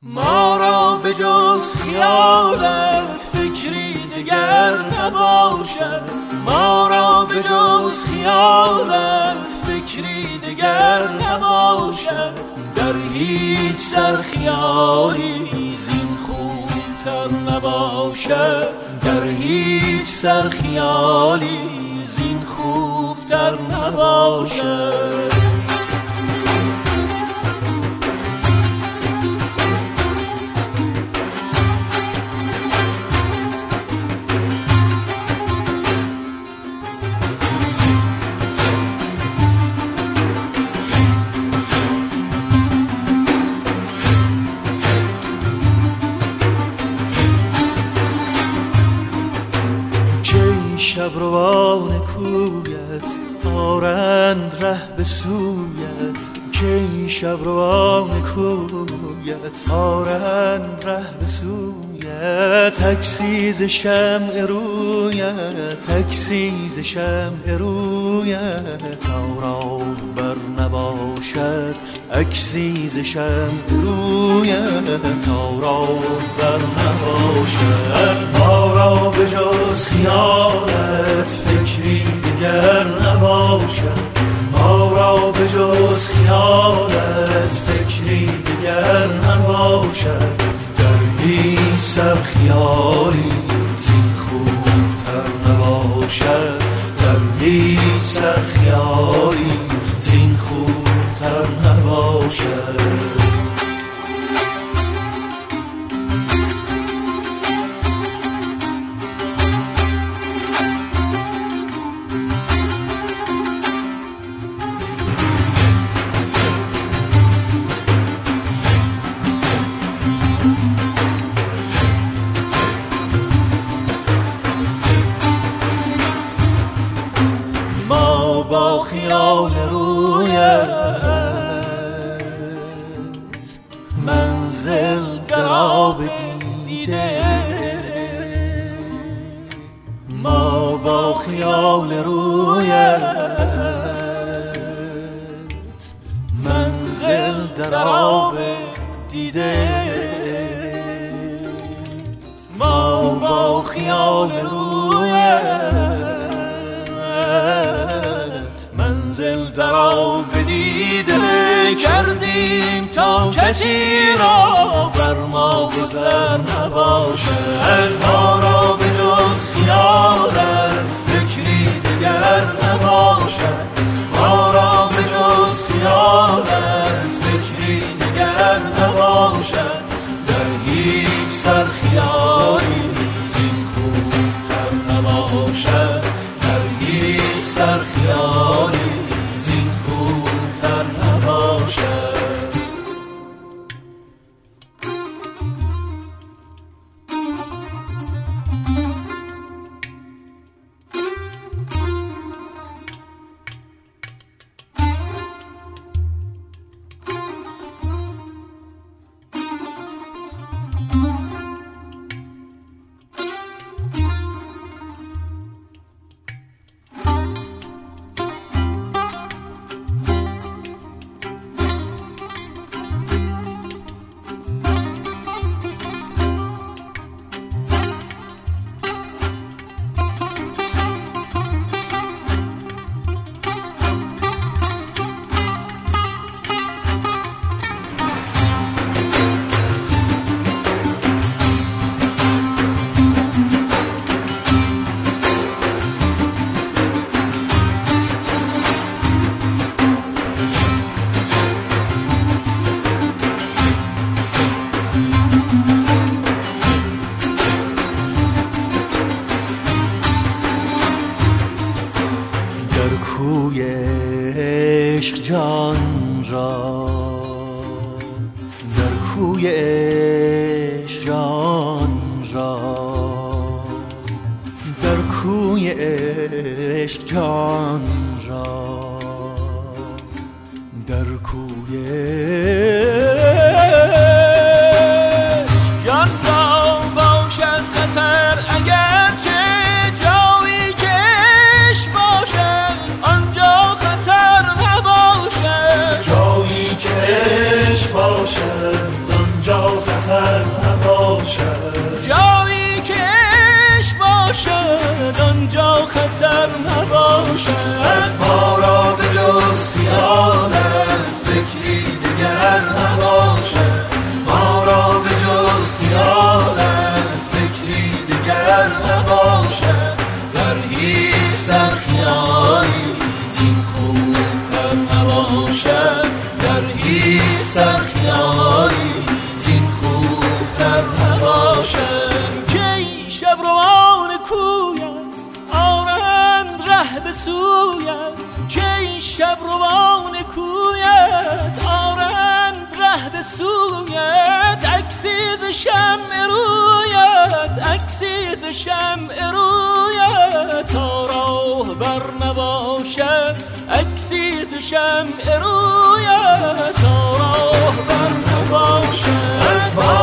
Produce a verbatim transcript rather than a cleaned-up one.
ما را به جز خیالت فکری دگر نباشد، ما را به جز خیالت فکری دگر نباشد. در هیچ سر خیالی زین خوبتر نباشد، در هیچ سر خیالی زین خوبتر نباشد. شبروان کویت آرند ره به سویت، که شبروان کویت آرند ره به سویت. تکسیز شمع رویت، تکسیز شمع رویت، تا راه بر نباشد اکسیز شمع رویت، تا راه بر نباشد. ما را به جز خیالت فکری دیگر نباشد، ما را به جز خیالت فکری دیگر نباشد. در هیچ سر خیالی زین خوبتر نباشد، در هیچ سر خیالی زین خوبتر نباشد. با خیال رویت منزل قراب دیده، ما با خیال رویت منزل در آب دیده، ما با خیال رویت منزل در آب دیده کردیم تا کسی را بر ما گذر نباشد. ما را به جز خیالت فکری دیگر نباشد، ما را به جز خیالت فکری دیگر نباشد. در هیچ سر خیالی زین خوبتر نباشد، در هیچ سر خیالی زین خوبتر نباشد. کوی عشق جان را، در کوی عشق جان را، در کوی عشق جان را، در کوی عشق جان را باشد خطر اگر چه جایی که عشق باشد آنجا خطر نباشد، جایی که عشق باشد آنجا خطر خطر نباشد، جایی که عشق باشد آنجا خطر نباشد. ما را به جز خیالت فکری دیگر نباشد، ما را به جز خیالت فکری دیگر نباشد. در هیچ سر خیالی زین خوبتر نباشد، در هیچ سر خیالی زین خوبتر نباشد. کی شب روان کویت آرند ره به سویت، کی شب روان کویت آرند ره به سویت. عکسی ز شمع رویت، عکسی ز شمع رویت. تا راه بر نباشد عکسی ز شمع رویت، تا راه بر نباشد.